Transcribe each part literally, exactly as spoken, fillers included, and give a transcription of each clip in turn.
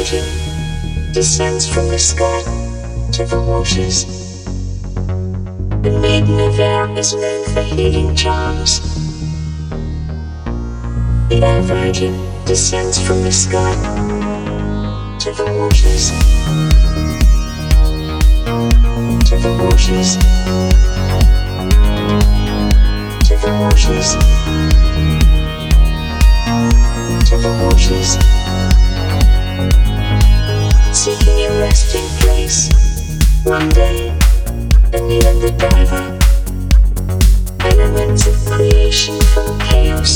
virgin descends from the sky to the waters. The maiden of air is known for healing charms. The air virgin descends from the sky to the waters. To the waters. To the waters. To the waters. Seeking a resting place. One day, beneath the diver, elements of creation from chaos.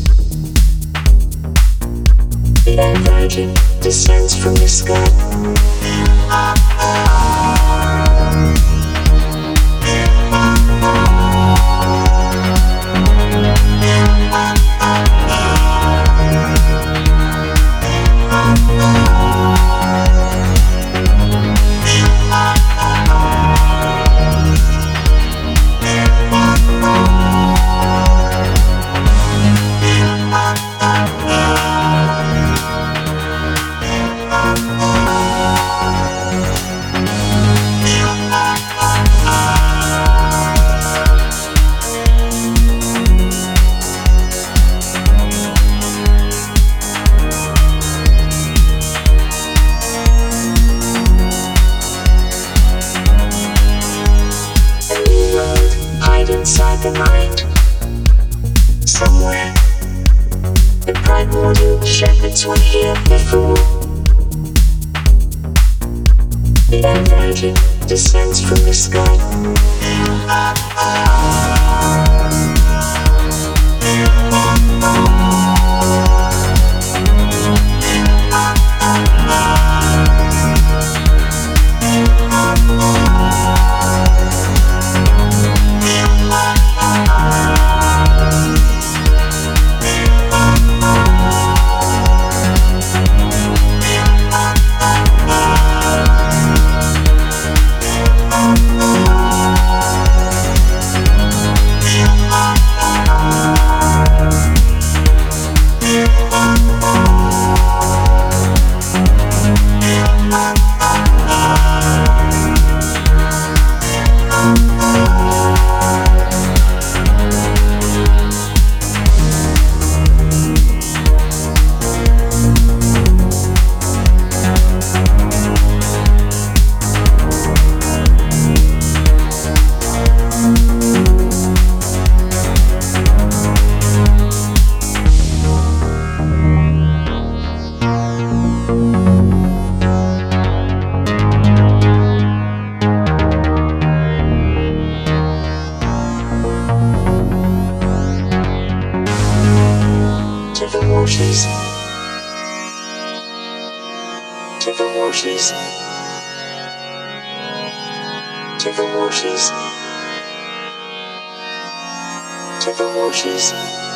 The air virgin descends from the sky. Inside the mind, somewhere, the primordial shepherds were here before. The air virgin descends from the sky. To the waters. To the waters. To the waters. To the waters.